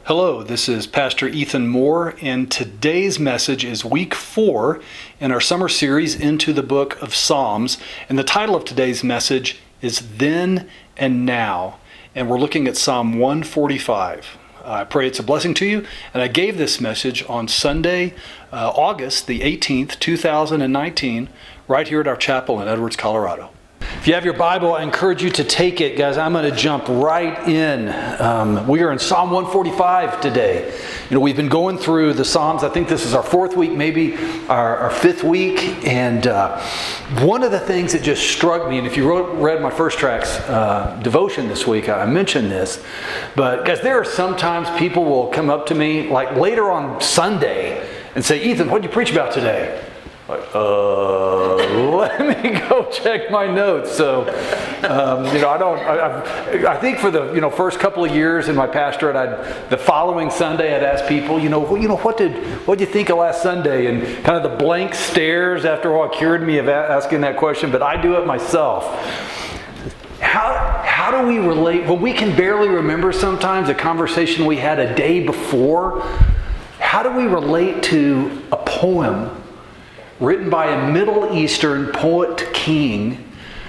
Hello, this is Pastor Ethan Moore, and today's message is week 4 in our summer series into the book of Psalms. And the title of today's message is Then and Now, and we're looking at Psalm 145. I pray it's a blessing to you, and I gave this message on Sunday, August the 18th, 2019, right here at our chapel in Edwards, Colorado. If you have your Bible, I encourage you to take it, guys. I'm going to jump right in. We are in Psalm 145 today. We've been going through the Psalms. I think this is our 4th week, maybe our 5th week. And one of the things that just struck me, and if you read my First Tracks devotion this week, I mentioned this. But guys, there are sometimes people will come up to me, like later on Sunday, and say, "Ethan, what did you preach about today?" Like, let me go check my notes. So, I think for the first couple of years in my pastorate, the following Sunday I'd ask people, what did you think of last Sunday? And kind of the blank stares after a while cured me of asking that question, but I do it myself. How do we relate? Well, we can barely remember sometimes a conversation we had a day before. How do we relate to a poem written by a Middle Eastern poet king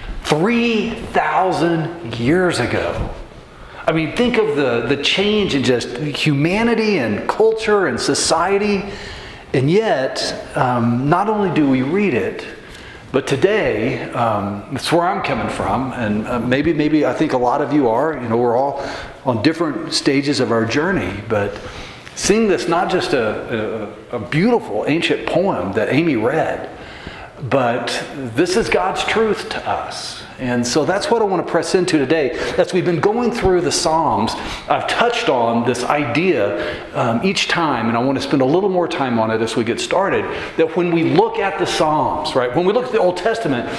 3,000 years ago? I mean, think of the change in just humanity and culture and society. And yet, not only do we read it, but today, that's where I'm coming from. And maybe I think a lot of you are. We're all on different stages of our journey. But seeing this, not just a beautiful ancient poem that Amy read, but this is God's truth to us. And so that's what I want to press into today. As we've been going through the Psalms, I've touched on this idea each time, and I want to spend a little more time on it as we get started, that when we look at the Psalms, right, when we look at the Old Testament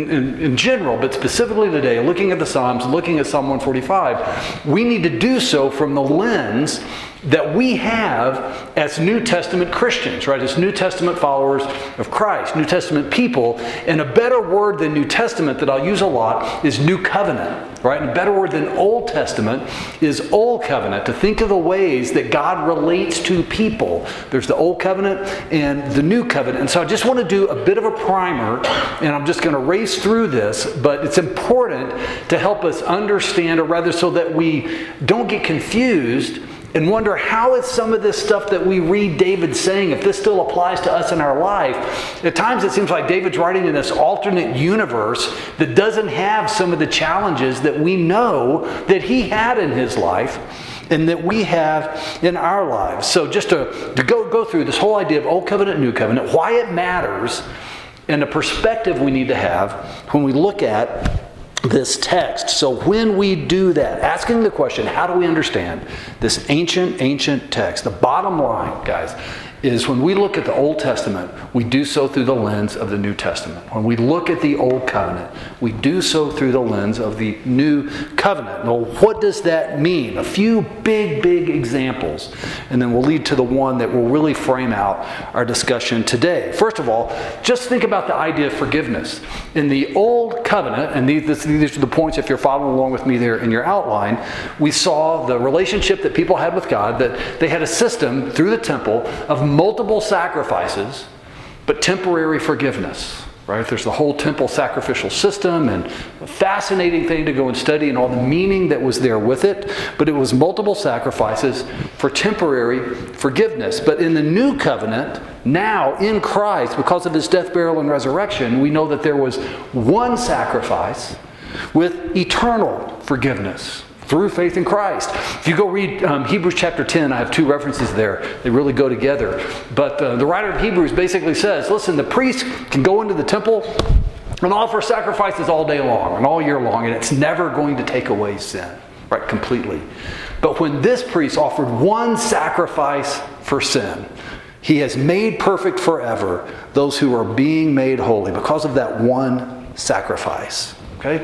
in general, but specifically today, looking at the Psalms, looking at Psalm 145, we need to do so from the lens that we have as New Testament Christians, right? As New Testament followers of Christ, New Testament people. And a better word than New Testament that I'll use a lot is New Covenant, right? And a better word than Old Testament is Old Covenant, to think of the ways that God relates to people. There's the Old Covenant and the New Covenant. And so I just want to do a bit of a primer, and I'm just going to race through this, but it's important to help us understand, or rather so that we don't get confused and wonder, how is some of this stuff that we read David saying, if this still applies to us in our life? At times it seems like David's writing in this alternate universe that doesn't have some of the challenges that we know that he had in his life and that we have in our lives. So just to go through this whole idea of Old Covenant, New Covenant, why it matters, and the perspective we need to have when we look at this text. So when we do that, asking the question, how do we understand this ancient text? The bottom line, guys, is when we look at the Old Testament, we do so through the lens of the New Testament. When we look at the Old Covenant, we do so through the lens of the New Covenant. Now, what does that mean? A few big examples, and then we'll lead to the one that will really frame out our discussion today. First of all, just think about the idea of forgiveness. In the Old Covenant, and these are the points if you're following along with me there in your outline, we saw the relationship that people had with God, that they had a system through the temple of multiple sacrifices, but temporary forgiveness, right? There's the whole temple sacrificial system, and a fascinating thing to go and study, and all the meaning that was there with it. But it was multiple sacrifices for temporary forgiveness. But in the New Covenant, now in Christ, because of his death, burial, and resurrection, we know that there was one sacrifice with eternal forgiveness through faith in Christ. If you go read Hebrews chapter 10, I have 2 references there. They really go together. But the writer of Hebrews basically says, listen, the priest can go into the temple and offer sacrifices all day long and all year long, and it's never going to take away sin, right, completely. But when this priest offered one sacrifice for sin, he has made perfect forever those who are being made holy because of that one sacrifice. Okay?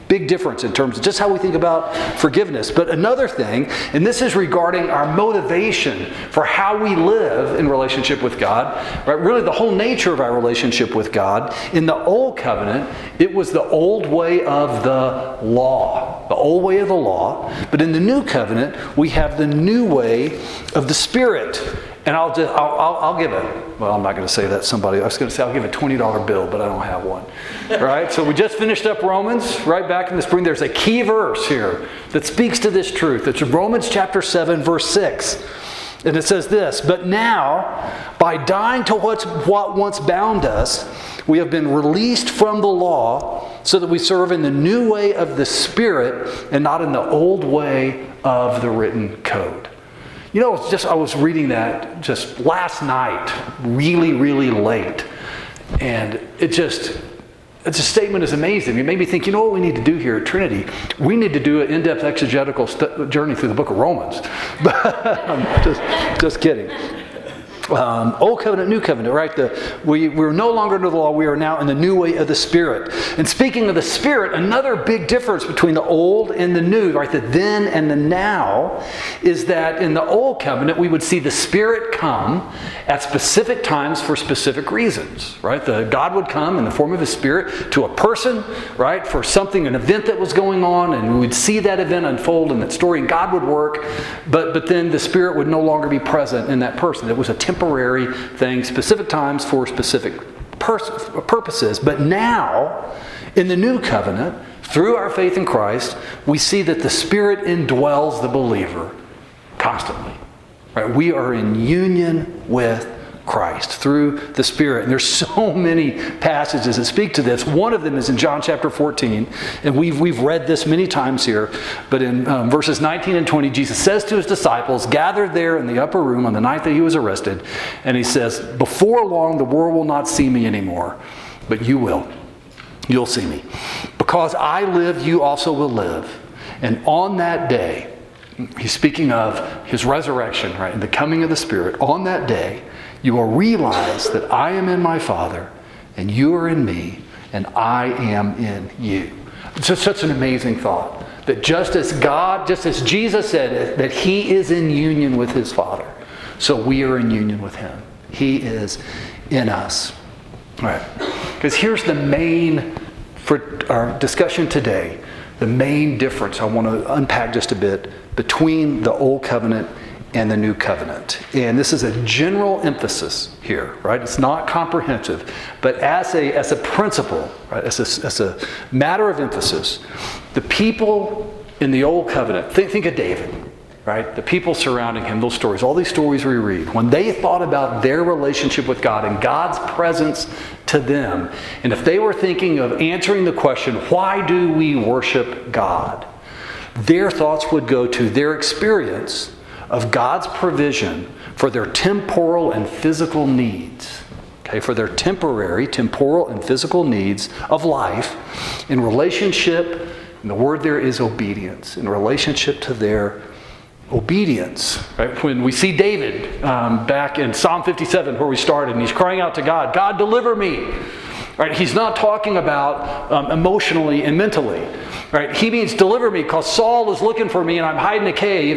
Big difference in terms of just how we think about forgiveness. But another thing, and this is regarding our motivation for how we live in relationship with God, right? Really the whole nature of our relationship with God. In the Old Covenant, it was the old way of the law. The old way of the law. But in the New Covenant, we have the new way of the Spirit. And I'll give it. Well, I'm not going to say that to somebody. I was going to say I'll give a $20 bill, but I don't have one. Right? So we just finished up Romans right back in the spring. There's a key verse here that speaks to this truth. It's Romans chapter 7, verse 6. And it says this, "But now, by dying to what once bound us, we have been released from the law so that we serve in the new way of the Spirit and not in the old way of the written code." You know, I was reading that just last night, really, really late. And it's a statement is amazing. It made me think, you know what we need to do here at Trinity? We need to do an in-depth exegetical journey through the book of Romans. But just kidding. Old Covenant, New Covenant, right? We're no longer under the law. We are now in the new way of the Spirit. And speaking of the Spirit, another big difference between the old and the new, right? The then and the now, is that in the Old Covenant, we would see the Spirit come at specific times for specific reasons, right? God would come in the form of His Spirit to a person, right? For something, an event that was going on, and we would see that event unfold in that story, and God would work, but then the Spirit would no longer be present in that person. It was a temporary thing, specific times for specific purposes. But now, in the New Covenant, through our faith in Christ, we see that the Spirit indwells the believer constantly. Right? We are in union with Christ through the Spirit. And there's so many passages that speak to this. One of them is in John chapter 14. And we've read this many times here. But in verses 19 and 20, Jesus says to His disciples, gathered there in the upper room on the night that He was arrested, and He says, "Before long the world will not see me anymore, but you will. You'll see me. Because I live, you also will live. And on that day," He's speaking of His resurrection, right, and the coming of the Spirit, "on that day, you will realize that I am in my Father, and you are in me, and I am in you." It's just such an amazing thought. That just as Jesus said that He is in union with His Father, so we are in union with Him. He is in us. All right. Because here's the main, for our discussion today, the main difference I want to unpack just a bit between the Old Covenant and the New Covenant. And this is a general emphasis here, right? It's not comprehensive, but as a principle, right? As a matter of emphasis, the people in the Old Covenant, think of David, right? The people surrounding him, those stories, all these stories we read, when they thought about their relationship with God and God's presence to them, and if they were thinking of answering the question, why do we worship God? Their thoughts would go to their experience of God's provision for their temporal and physical needs. Okay, for their temporary, temporal and physical needs of life in relationship, and the word there is obedience, in relationship to their obedience. Right? When we see David back in Psalm 57 where we started, and he's crying out to God, "God, deliver me." Right? He's not talking about emotionally and mentally. Right? He means deliver me because Saul is looking for me and I'm hiding in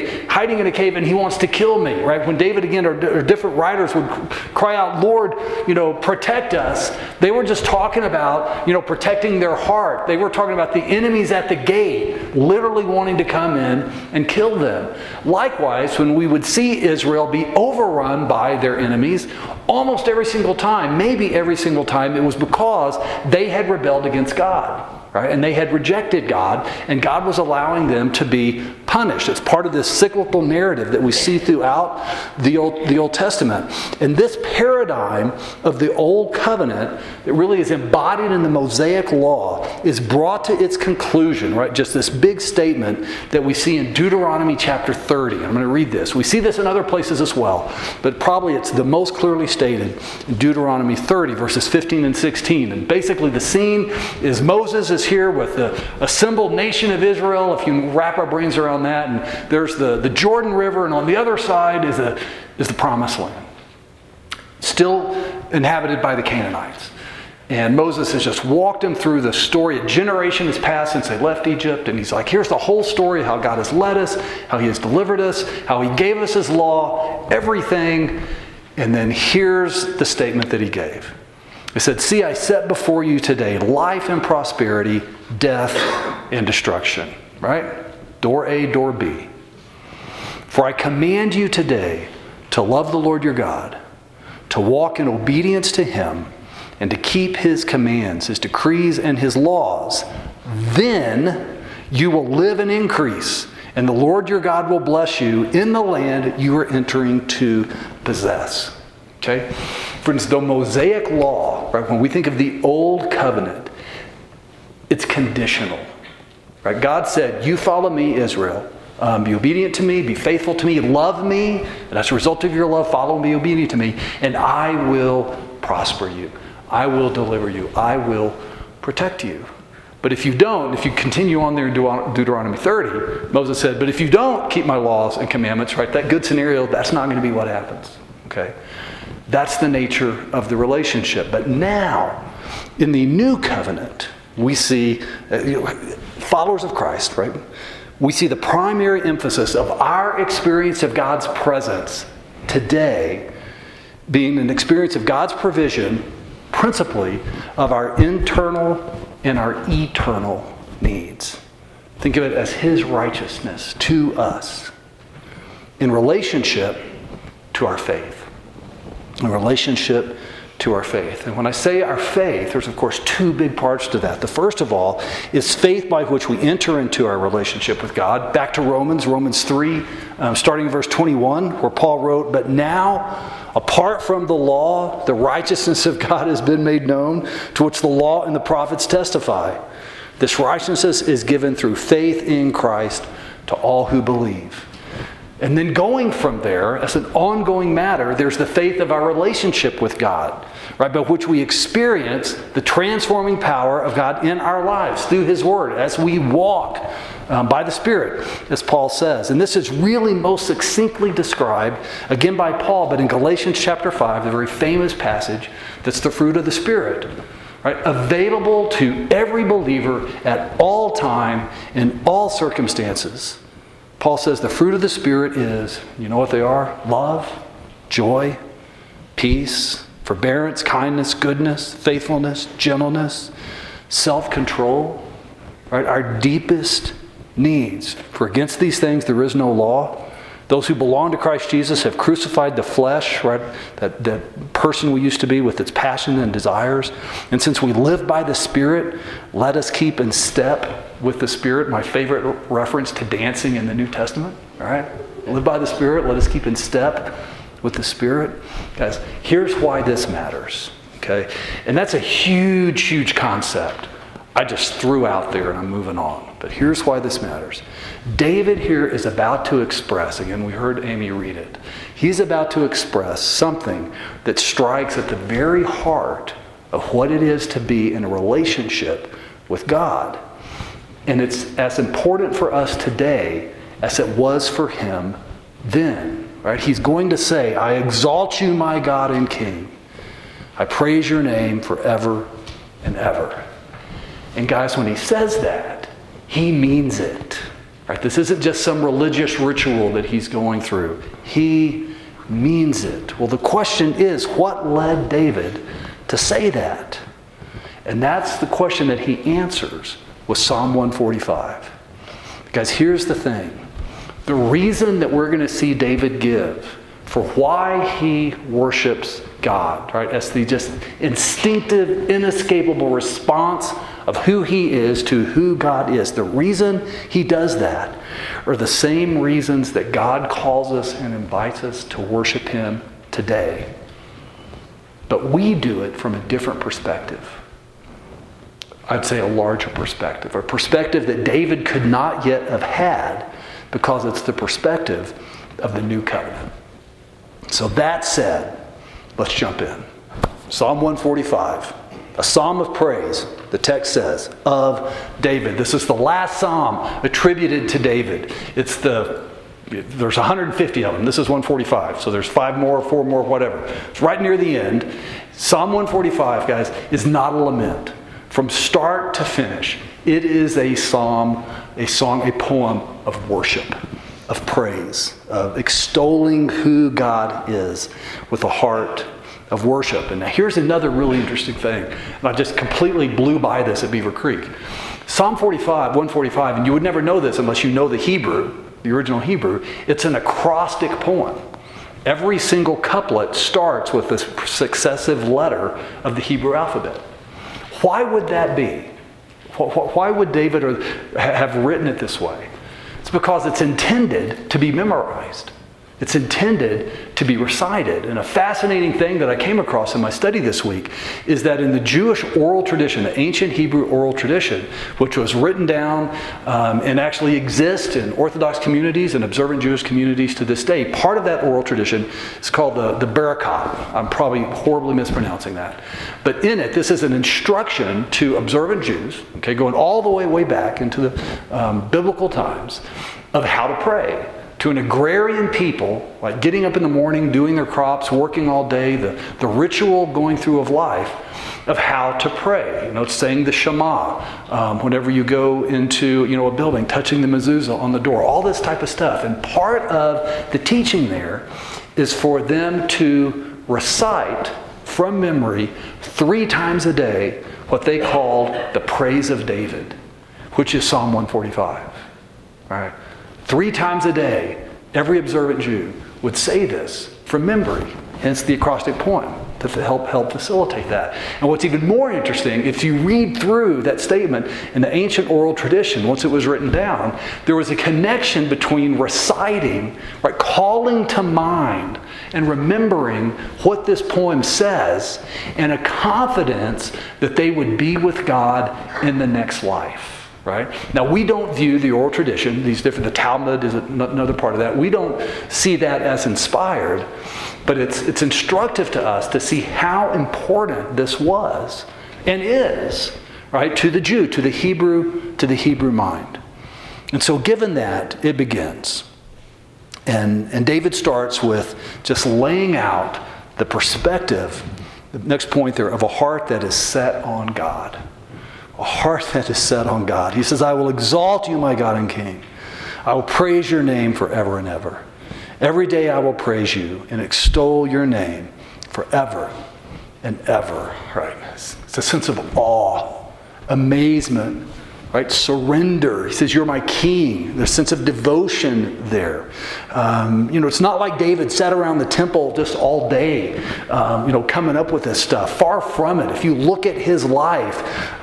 a cave and he wants to kill me. Right? When David again or different writers would cry out, "Lord, protect us," they were just talking about, protecting their heart. They were talking about the enemies at the gate, literally wanting to come in and kill them. Likewise, when we would see Israel be overrun by their enemies, almost every single time, maybe every single time, it was because they had rebelled against God. Right? And they had rejected God, and God was allowing them to be punished. It's part of this cyclical narrative that we see throughout the Old Testament. And this paradigm of the Old Covenant that really is embodied in the Mosaic Law is brought to its conclusion, right? Just this big statement that we see in Deuteronomy chapter 30. I'm going to read this. We see this in other places as well, but probably it's the most clearly stated in Deuteronomy 30, verses 15 and 16. And basically the scene is Moses is here with the assembled nation of Israel, if you wrap our brains around that, and there's the Jordan River, and on the other side is the Promised Land, still inhabited by the Canaanites. And Moses has just walked him through the story. A generation has passed since they left Egypt. And he's like, here's the whole story, how God has led us, how he has delivered us, how he gave us his law, everything. And then here's the statement that he gave. He said, see, I set before you today life and prosperity, death and destruction. Right? Door A, door B. For I command you today to love the Lord your God, to walk in obedience to him, and to keep his commands, his decrees, and his laws. Then you will live and increase, and the Lord your God will bless you in the land you are entering to possess. Okay? Friends, the Mosaic law, right, when we think of the Old Covenant, it's conditional. Right? God said, you follow me, Israel. Be obedient to me, be faithful to me, love me, and as a result of your love, follow and be obedient to me, and I will prosper you. I will deliver you. I will protect you. But if you don't, if you continue on there in Deuteronomy 30, Moses said, but if you don't keep my laws and commandments, right, that good scenario, that's not going to be what happens. Okay? That's the nature of the relationship. But now, in the new covenant, we see followers of Christ, right? We see the primary emphasis of our experience of God's presence today being an experience of God's provision, principally of our internal and our eternal needs. Think of it as his righteousness to us in relationship to our faith. In relationship to our faith. And when I say our faith, there's of course two big parts to that. The first of all is faith by which we enter into our relationship with God. Back to Romans 3, starting in verse 21, where Paul wrote, but now, apart from the law, the righteousness of God has been made known, to which the law and the prophets testify. This righteousness is given through faith in Christ to all who believe. And then going from there, as an ongoing matter, there's the faith of our relationship with God, right, by which we experience the transforming power of God in our lives through his word as we walk by the Spirit, as Paul says. And this is really most succinctly described, again by Paul, but in Galatians chapter 5, the very famous passage that's the fruit of the Spirit, right, available to every believer at all time, in all circumstances. Paul says the fruit of the Spirit is, you know what they are? Love, joy, peace, forbearance, kindness, goodness, faithfulness, gentleness, self-control. Right? Our deepest needs. For against these things there is no law. Those who belong to Christ Jesus have crucified the flesh, right? That person we used to be with its passions and desires. And since we live by the Spirit, let us keep in step with the Spirit. My favorite reference to dancing in the New Testament. All right? Live by the Spirit. Let us keep in step with the Spirit. Guys, here's why this matters. Okay? And that's a huge, huge concept I just threw out there and I'm moving on. But here's why this matters. David here is about to express, again, we heard Amy read it. He's about to express something that strikes at the very heart of what it is to be in a relationship with God. And it's as important for us today as it was for him then. Right? He's going to say, I exalt you, my God and King. I praise your name forever and ever. And guys, when he says that, he means it. Right? This isn't just some religious ritual that he's going through. He means it. Well, the question is, what led David to say that? And that's the question that he answers with Psalm 145. Guys, here's the thing. The reason that we're going to see David give for why he worships God, right, as the just instinctive, inescapable response of who he is to who God is. The reason he does that are the same reasons that God calls us and invites us to worship him today. But we do it from a different perspective. I'd say a larger perspective, a perspective that David could not yet have had because it's the perspective of the new covenant. So that said, let's jump in. Psalm 145, a psalm of praise, the text says, of David. This is the last psalm attributed to David. There's 150 of them. This is 145, so there's 5 more, 4 more, whatever. It's right near the end. Psalm 145, guys, is not a lament. From start to finish, it is a psalm, a song, a poem of worship, of praise, of extolling who God is with a heart of worship. And now here's another really interesting thing. And I just completely blew by this at Beaver Creek. Psalm 145, and you would never know this unless you know the Hebrew, the original Hebrew, it's an acrostic poem. Every single couplet starts with this successive letter of the Hebrew alphabet. Why would that be? Why would David have written it this way? It's because it's intended to be memorized. It's intended to be recited. And a fascinating thing that I came across in my study this week is that in the Jewish oral tradition, the ancient Hebrew oral tradition, which was written down and actually exists in Orthodox communities and observant Jewish communities to this day, part of that oral tradition is called the Barakat. I'm probably horribly mispronouncing that. But in it, this is an instruction to observant Jews, okay, going all the way back into the biblical times, of how to pray. To an agrarian people, like getting up in the morning, doing their crops, working all day, the ritual going through of life of how to pray. You know, it's saying the Shema whenever you go into, a building, touching the mezuzah on the door, all this type of stuff. And part of the teaching there is for them to recite from memory 3 times a day what they called the praise of David, which is Psalm 145. All right. 3 times a day, every observant Jew would say this from memory, hence the acrostic poem, to help facilitate that. And what's even more interesting, if you read through that statement in the ancient oral tradition, once it was written down, there was a connection between reciting, right, calling to mind and remembering what this poem says, and a confidence that they would be with God in the next life. Right? Now, we don't view the oral tradition, the Talmud is another part of that. We don't see that as inspired, but it's instructive to us to see how important this was and is, right, to the Jew, to the Hebrew mind. And so given that, it begins. And David starts with just laying out the perspective, the next point there, of a heart that is set on God. A heart that is set on God. He says, I will exalt you, my God and King. I will praise your name forever and ever. Every day I will praise you and extol your name forever and ever. Right? It's a sense of awe, amazement, right? Surrender. He says, you're my king. There's a sense of devotion there. It's not like David sat around the temple just all day, coming up with this stuff. Far from it. If you look at his life,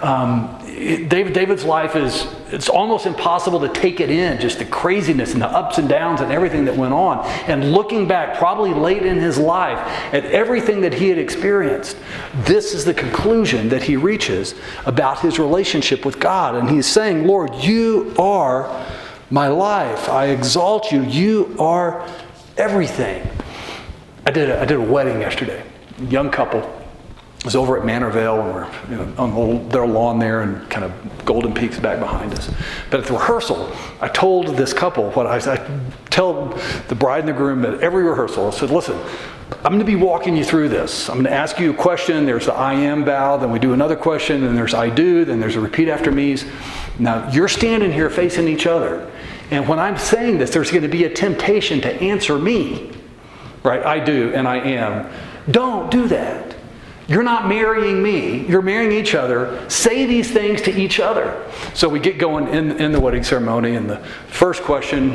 David's life it's almost impossible to take it in, just the craziness and the ups and downs and everything that went on. And looking back, probably late in his life, at everything that he had experienced, this is the conclusion that he reaches about his relationship with God. And he's saying, Lord, you are my life. I exalt you. You are everything. I did a wedding yesterday. A young couple. Was over at Manor Vale, and we're on their lawn there, and kind of Golden Peaks back behind us. But at the rehearsal, I told this couple what I tell the bride and the groom at every rehearsal. I said, listen, I'm going to be walking you through this. I'm going to ask you a question. There's the I am bow. Then we do another question. Then there's I do. Then there's a repeat after me's. Now, you're standing here facing each other. And when I'm saying this, there's going to be a temptation to answer me. Right? I do and I am. Don't do that. You're not marrying me. You're marrying each other. Say these things to each other. So we get going in the wedding ceremony, and the first question,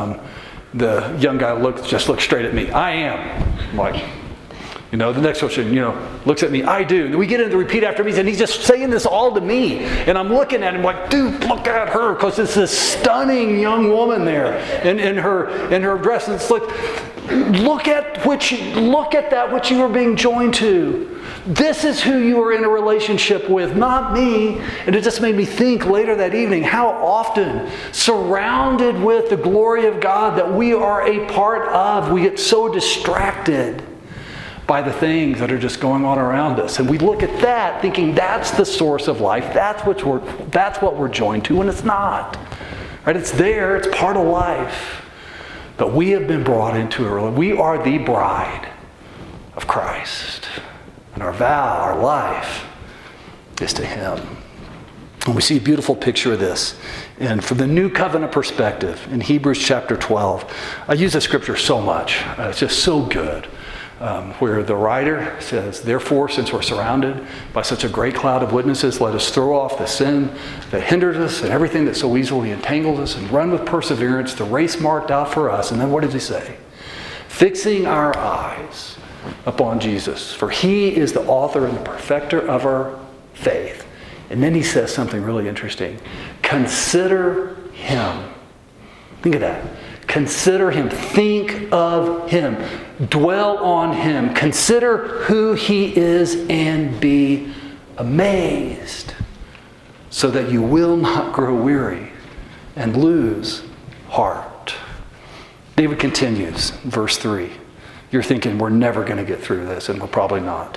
the young guy just looked straight at me. I am. I'm like, the next question, looks at me. I do. And we get into the repeat after me, and he's just saying this all to me. And I'm looking at him like, dude, look at her, because it's this stunning young woman there in her dress. And it's like, look at that which you are being joined to. This is who you are in a relationship with, not me. And it just made me think later that evening how often, surrounded with the glory of God that we are a part of, we get so distracted by the things that are just going on around us. And we look at that thinking that's the source of life. That's what we're joined to, and it's not. Right? It's there. It's part of life. But we have been brought into we are the bride of Christ. And our vow, our life, is to him. And we see a beautiful picture of this. And from the New Covenant perspective, in Hebrews chapter 12, I use this scripture so much. It's just so good. Where the writer says, therefore, since we're surrounded by such a great cloud of witnesses, let us throw off the sin that hinders us and everything that so easily entangles us and run with perseverance the race marked out for us. And then what does he say? Fixing our eyes upon Jesus, for he is the author and the perfecter of our faith. And then he says something really interesting. Consider him. Think of that. Consider him. Think of him. Dwell on him. Consider who he is and be amazed so that you will not grow weary and lose heart. David continues, verse 3. You're thinking we're never going to get through this, and we're probably not.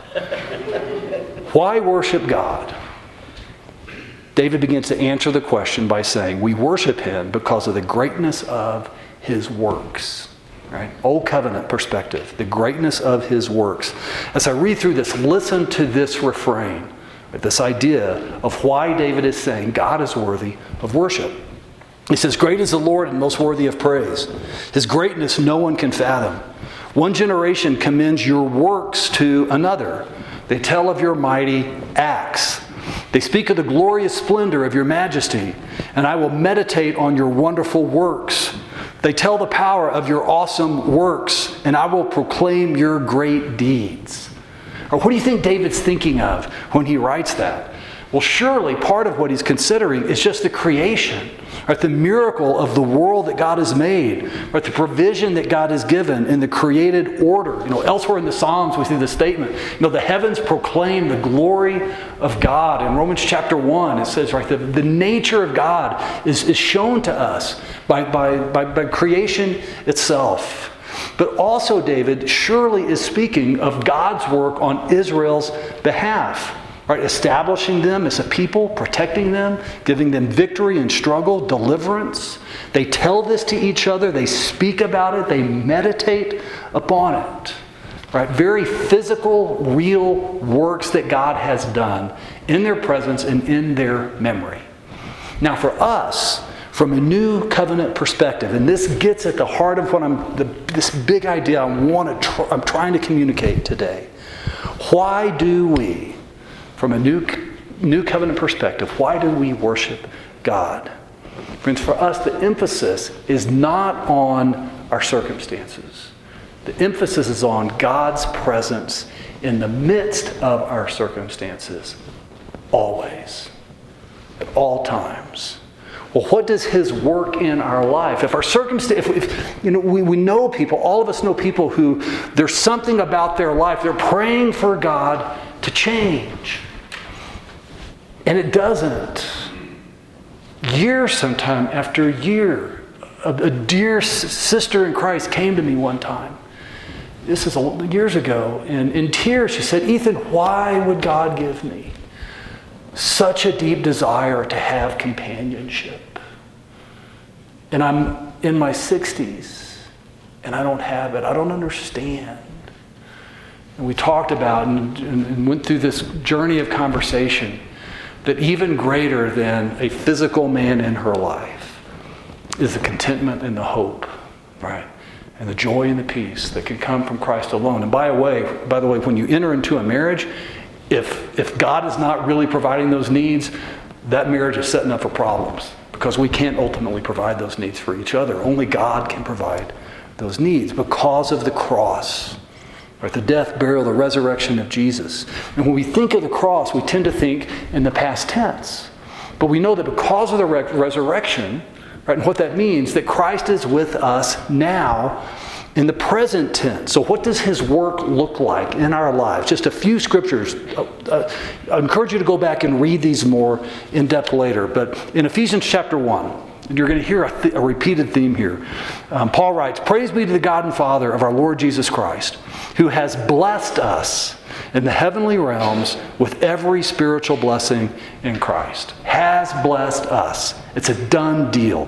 Why worship God? David begins to answer the question by saying, we worship him because of the greatness of his works. Right? Old covenant perspective, the greatness of his works. As I read through this, listen to this refrain, right? This idea of why David is saying God is worthy of worship. He says, great is the Lord and most worthy of praise. His greatness no one can fathom. One generation commends your works to another. They tell of your mighty acts. They speak of the glorious splendor of your majesty, and I will meditate on your wonderful works. They tell the power of your awesome works, and I will proclaim your great deeds. Or what do you think David's thinking of when he writes that? Well, surely part of what he's considering is just the creation, right? The miracle of the world that God has made, right? The provision that God has given in the created order. Elsewhere in the Psalms we see the statement, the heavens proclaim the glory of God. In Romans chapter 1 it says, right, the nature of God is shown to us by creation itself. But also David surely is speaking of God's work on Israel's behalf. Right, establishing them as a people, protecting them, giving them victory in struggle, deliverance. They tell this to each other. They speak about it. They meditate upon it. Right, very physical, real works that God has done in their presence and in their memory. Now, for us, from a new covenant perspective, and this gets at the heart of what this big idea I'm trying to communicate today. Why do we? From a new covenant perspective, why do we worship God? Friends, for us, the emphasis is not on our circumstances. The emphasis is on God's presence in the midst of our circumstances, always, at all times. Well, what does his work in our life? If our circumstance, we know people, all of us know people who there's something about their life, they're praying for God to change. And it doesn't. Years sometime after year, a dear sister in Christ came to me one time. This is years ago. And in tears she said, Ethan, why would God give me such a deep desire to have companionship? And I'm in my 60s and I don't have it. I don't understand. And we talked about and went through this journey of conversation that even greater than a physical man in her life is the contentment and the hope, right? And the joy and the peace that can come from Christ alone. And by the way, when you enter into a marriage, if God is not really providing those needs, that marriage is setting up for problems because we can't ultimately provide those needs for each other. Only God can provide those needs because of the cross. Right, the death, burial, the resurrection of Jesus. And when we think of the cross, we tend to think in the past tense. But we know that because of the resurrection, right, and what that means, that Christ is with us now in the present tense. So what does his work look like in our lives? Just a few scriptures. I encourage you to go back and read these more in depth later. But in Ephesians chapter 1, and you're going to hear a repeated theme here. Paul writes, praise be to the God and Father of our Lord Jesus Christ, who has blessed us in the heavenly realms with every spiritual blessing in Christ. Has blessed us. It's a done deal.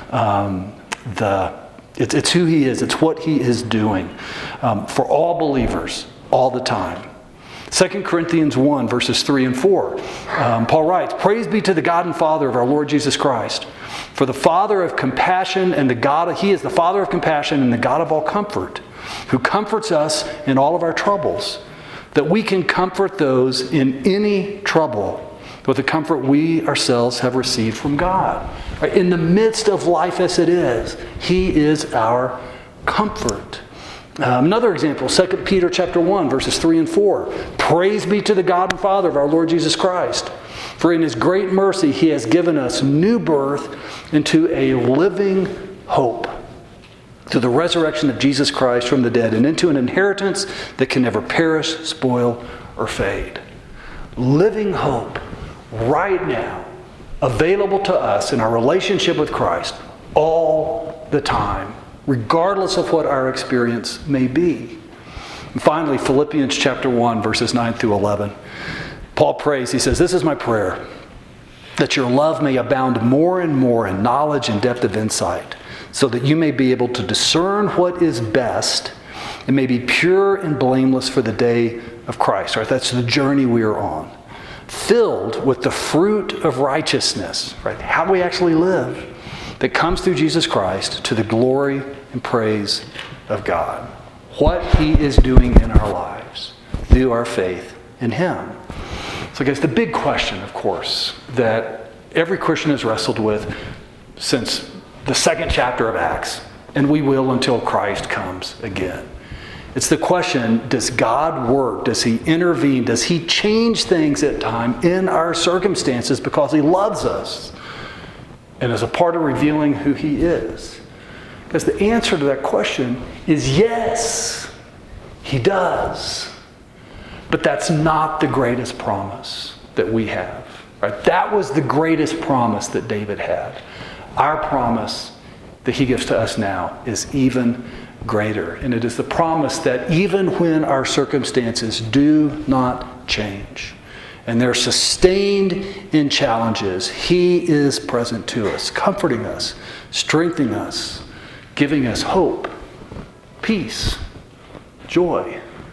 It's who he is. It's what he is doing for all believers all the time. 2 Corinthians 1, verses 3 and 4. Paul writes, "Praise be to the God and Father of our Lord Jesus Christ, for the Father of compassion and He is the Father of compassion and the God of all comfort, who comforts us in all of our troubles, that we can comfort those in any trouble with the comfort we ourselves have received from God." Right? In the midst of life as it is, He is our comfort. Another example, 2 Peter chapter 1, verses 3 and 4. "Praise be to the God and Father of our Lord Jesus Christ, for in His great mercy He has given us new birth into a living hope, through the resurrection of Jesus Christ from the dead, and into an inheritance that can never perish, spoil, or fade." Living hope right now, available to us in our relationship with Christ all the time, regardless of what our experience may be. And finally, Philippians chapter 1, verses 9 through 11. Paul prays, he says, "This is my prayer, that your love may abound more and more in knowledge and depth of insight, so that you may be able to discern what is best and may be pure and blameless for the day of Christ." Right? That's the journey we are on. Filled with the fruit of righteousness, right? How we actually live, that comes through Jesus Christ to the glory and praise of God. What He is doing in our lives through our faith in Him. So guys, the big question, of course, that every Christian has wrestled with since the second chapter of Acts, and we will until Christ comes again. It's the question, does God work? Does He intervene? Does He change things at times in our circumstances because He loves us and is a part of revealing who He is? Because the answer to that question is yes, He does. But that's not the greatest promise that we have. Right? That was the greatest promise that David had. Our promise that He gives to us now is even greater. And it is the promise that even when our circumstances do not change and they're sustained in challenges, He is present to us, comforting us, strengthening us, giving us hope, peace, joy,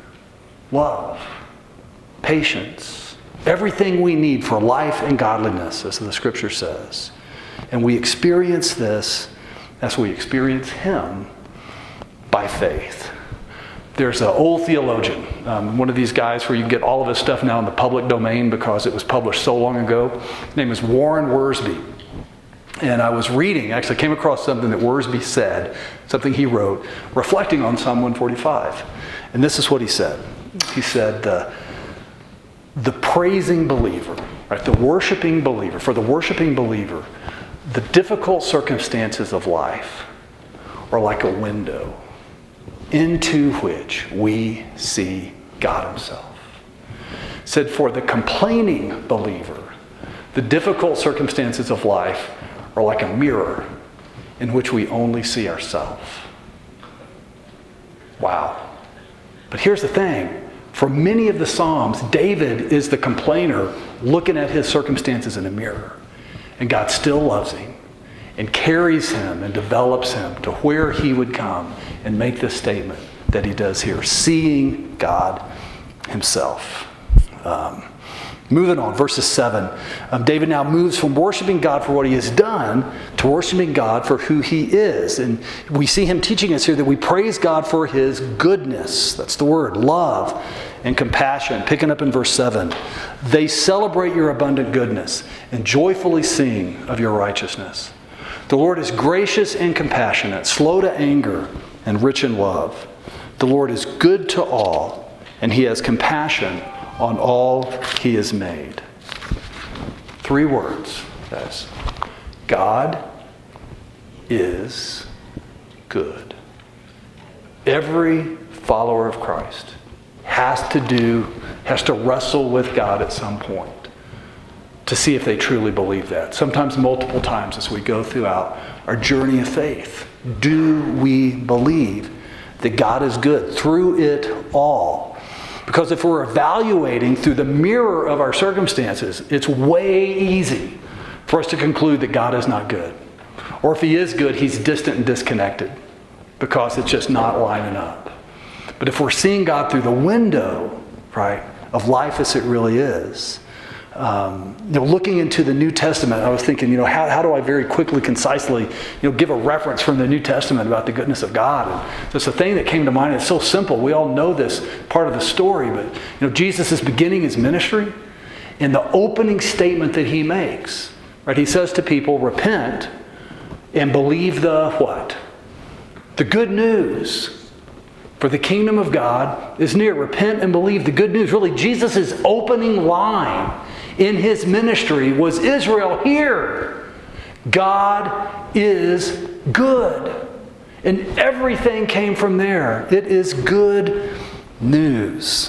love, patience, everything we need for life and godliness, as the Scripture says. And we experience this as we experience Him by faith. There's an old theologian, one of these guys where you can get all of his stuff now in the public domain because it was published so long ago. His name is Warren Wiersbe. And I was reading, actually came across something that Wiersbe said, something he wrote, reflecting on Psalm 145. And this is what he said. He said, the praising believer, right, the worshiping believer, for the worshiping believer, the difficult circumstances of life are like a window into which we see God Himself. Said for the complaining believer, the difficult circumstances of life are like a mirror in which we only see ourselves. Wow. But here's the thing. For many of the Psalms, David is the complainer looking at his circumstances in a mirror. And God still loves him and carries him and develops him to where he would come and make this statement that he does here, seeing God Himself. Moving on, verses 7. David now moves from worshiping God for what He has done to worshiping God for who He is. And we see him teaching us here that we praise God for His goodness. That's the word, love and compassion. Picking up in verse 7. They celebrate your abundant goodness and joyfully sing of your righteousness. The Lord is gracious and compassionate, slow to anger and rich in love. The Lord is good to all, and He has compassion on all He has made. 3 words, guys. God is good. Every follower of Christ has to wrestle with God at some point to see if they truly believe that. Sometimes multiple times as we go throughout our journey of faith. Do we believe that God is good through it all? Because if we're evaluating through the mirror of our circumstances, it's way easy for us to conclude that God is not good. Or if He is good, He's distant and disconnected because it's just not lining up. But if we're seeing God through the window, right, of life as it really is. Looking into the New Testament, I was thinking, how do I very quickly, concisely, give a reference from the New Testament about the goodness of God? And just a thing that came to mind. It's so simple. We all know this part of the story, but Jesus is beginning his ministry, and the opening statement that he makes, right? He says to people, repent and believe the what? The good news. For the kingdom of God is near. Repent and believe the good news. Really, Jesus' opening line in his ministry was, Israel, hear. God is good. And everything came from there. It is good news.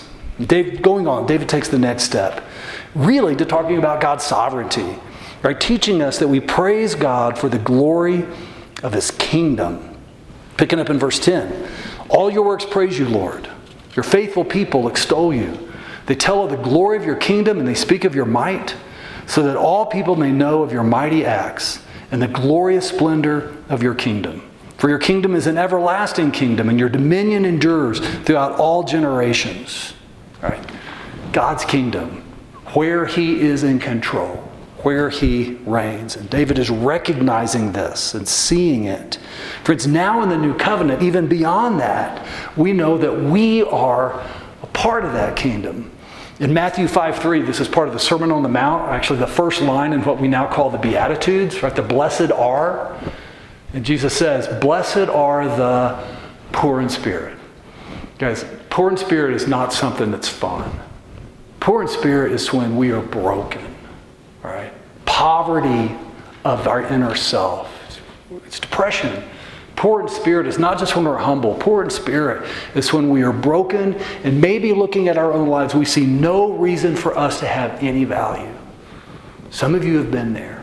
David takes the next step, really to talking about God's sovereignty, right? Teaching us that we praise God for the glory of his kingdom. Picking up in verse 10. All your works praise you, Lord. Your faithful people extol you. They tell of the glory of your kingdom and they speak of your might, so that all people may know of your mighty acts and the glorious splendor of your kingdom. For your kingdom is an everlasting kingdom, and your dominion endures throughout all generations. All right. God's kingdom, where he is in control, where he reigns. And David is recognizing this and seeing it. Friends, now in the new covenant, even beyond that, we know that we are a part of that kingdom. In Matthew 5:3, this is part of the Sermon on the Mount, actually the first line in what we now call the Beatitudes, right? The blessed are. And Jesus says, blessed are the poor in spirit. Guys, poor in spirit is not something that's fun. Poor in spirit is when we are broken, right? Poverty of our inner self. It's depression. Poor in spirit is not just when we're humble. Poor in spirit is when we are broken, and maybe looking at our own lives, we see no reason for us to have any value. Some of you have been there.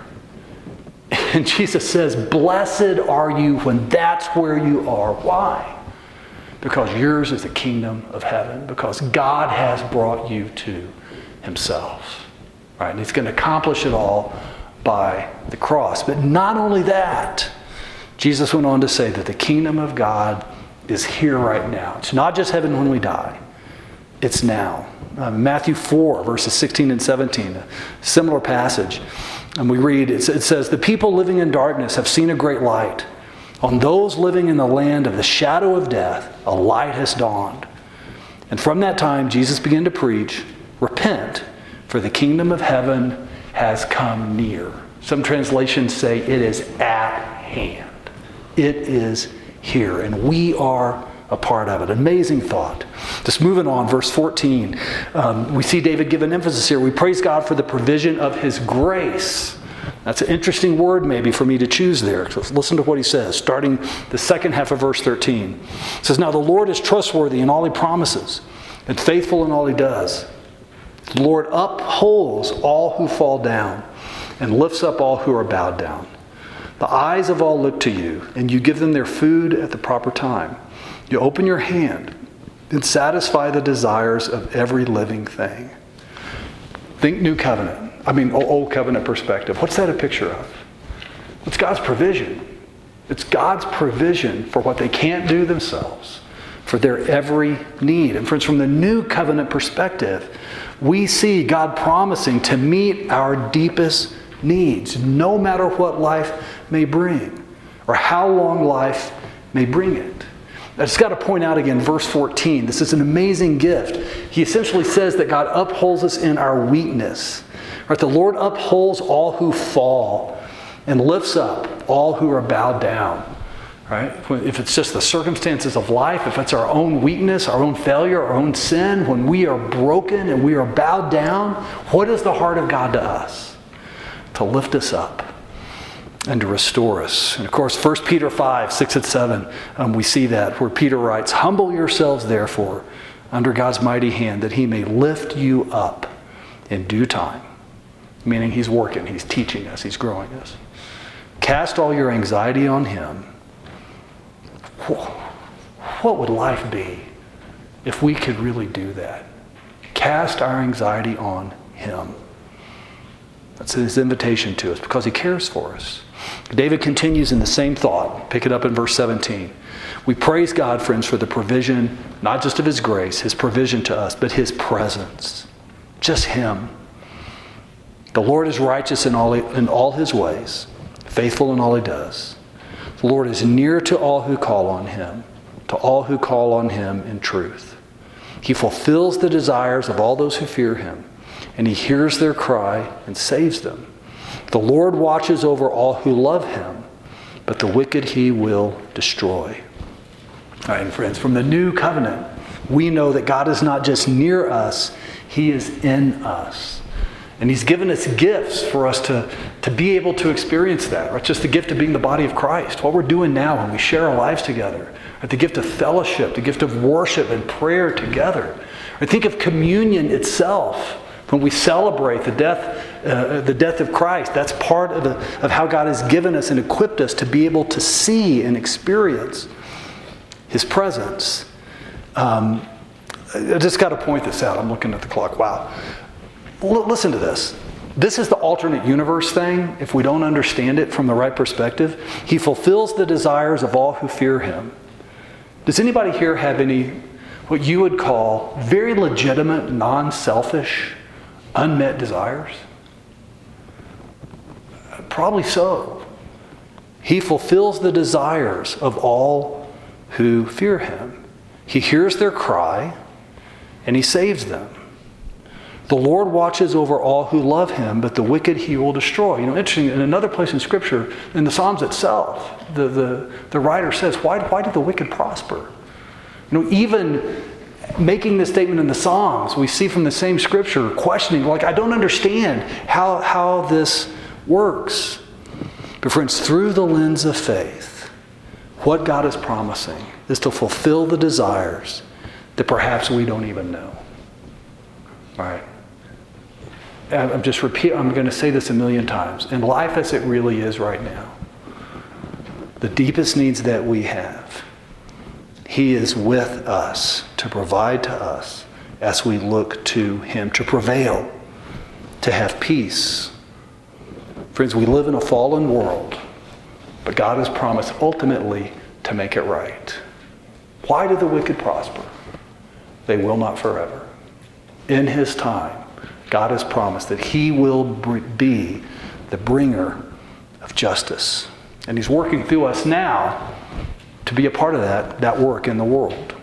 And Jesus says, blessed are you when that's where you are. Why? Because yours is the kingdom of heaven. Because God has brought you to himself. Right? And he's going to accomplish it all by the cross. But not only that, Jesus went on to say that the kingdom of God is here right now. It's not just heaven when we die. It's now. Matthew 4, verses 16 and 17, a similar passage. And we read, it says, the people living in darkness have seen a great light. On those living in the land of the shadow of death, a light has dawned. And from that time, Jesus began to preach, repent, for the kingdom of heaven has come near. Some translations say it is at hand. It is here, and we are a part of it. Amazing thought. Just moving on, verse 14. We see David give an emphasis here. We praise God for the provision of his grace. That's an interesting word maybe for me to choose there. So listen to what he says, starting the second half of verse 13. It says, now the Lord is trustworthy in all he promises and faithful in all he does. The Lord upholds all who fall down and lifts up all who are bowed down. The eyes of all look to you, and you give them their food at the proper time. You open your hand and satisfy the desires of every living thing. Think New Covenant. Old Covenant perspective. What's that a picture of? It's God's provision. It's God's provision for what they can't do themselves, for their every need. And friends, from the New Covenant perspective, we see God promising to meet our deepest needs, no matter what life may bring, or how long life may bring it. I just got to point out again, verse 14. This is an amazing gift. He essentially says that God upholds us in our weakness. Right? The Lord upholds all who fall and lifts up all who are bowed down. Right? If it's just the circumstances of life, if it's our own weakness, our own failure, our own sin, when we are broken and we are bowed down, what is the heart of God to us? To lift us up and to restore us. And of course, 1 Peter 5, 6 and 7, we see that where Peter writes, humble yourselves therefore under God's mighty hand that he may lift you up in due time. Meaning he's working, he's teaching us, he's growing us. Cast all your anxiety on him. What would life be if we could really do that? Cast our anxiety on him. That's his invitation to us because he cares for us. David continues in the same thought. Pick it up in verse 17. We praise God, friends, for the provision, not just of his grace, his provision to us, but his presence. just him. The Lord is righteous in all his ways, faithful in all he does. The Lord is near to all who call on him, to all who call on him in truth. He fulfills the desires of all those who fear him, and he hears their cry and saves them. The Lord watches over all who love him, but the wicked he will destroy. All right, and friends, from the new covenant, we know that God is not just near us, he is in us. And he's given us gifts for us to be able to experience that. Right? Just the gift of being the body of Christ. What we're doing now when we share our lives together. Right? The gift of fellowship, the gift of worship and prayer together. Right? Think of communion itself. When we celebrate the death of Christ, that's part of how God has given us and equipped us to be able to see and experience his presence. I just got to point this out. I'm looking at the clock. Wow. Listen to this. This is the alternate universe thing. If we don't understand it from the right perspective, he fulfills the desires of all who fear him. Does anybody here have any, what you would call very legitimate, non-selfish, unmet desires? Probably so. He fulfills the desires of all who fear him. He hears their cry and he saves them. The Lord watches over all who love him, but the wicked he will destroy. You know, interesting, in another place in Scripture, in the Psalms itself, the writer says, why do the wicked prosper? You know, even making this statement in the Psalms, we see from the same Scripture, questioning, like, I don't understand how this works. But friends, through the lens of faith, what God is promising is to fulfill the desires that perhaps we don't even know. All right. I'm going to say this a million times. In life as it really is right now, the deepest needs that we have, he is with us to provide to us as we look to him to prevail, to have peace. Friends, we live in a fallen world, but God has promised ultimately to make it right. Why do the wicked prosper? They will not forever. In his time, God has promised that he will be the bringer of justice. And he's working through us now to be a part of that work in the world.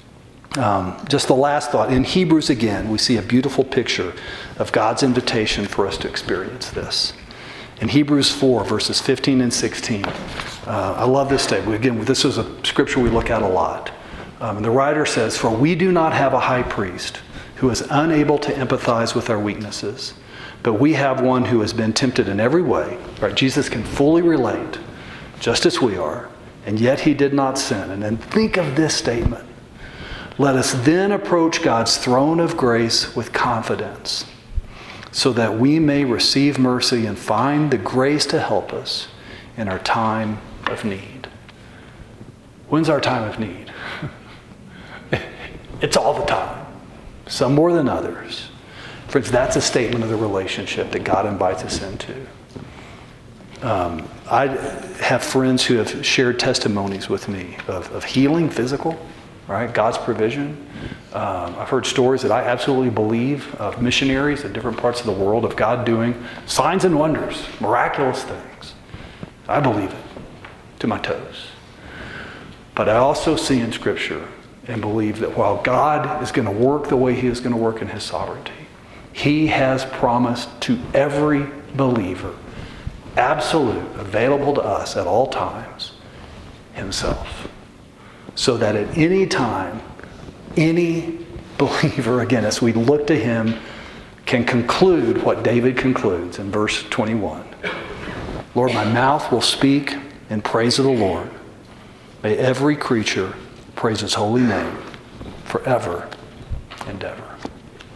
Just the last thought. In Hebrews again, we see a beautiful picture of God's invitation for us to experience this. In Hebrews 4, verses 15 and 16, I love this statement. Again, this is a scripture we look at a lot. And the writer says, "For we do not have a high priest who is unable to empathize with our weaknesses, but we have one who has been tempted in every way." Right? Jesus can fully relate, just as we are, and yet he did not sin. And then think of this statement. "Let us then approach God's throne of grace with confidence, so that we may receive mercy and find the grace to help us in our time of need." When's our time of need? It's all the time. Some more than others. Friends, that's a statement of the relationship that God invites us into. I have friends who have shared testimonies with me of healing, physical, right? God's provision. I've heard stories that I absolutely believe of missionaries in different parts of the world, of God doing signs and wonders, miraculous things. I believe it to my toes. But I also see in Scripture and believe that while God is going to work the way he is going to work in his sovereignty, he has promised to every believer, absolute, available to us at all times, himself. So that at any time, any believer, again, as we look to him, can conclude what David concludes in verse 21. "Lord, my mouth will speak in praise of the Lord. May every creature praise his holy name forever and ever."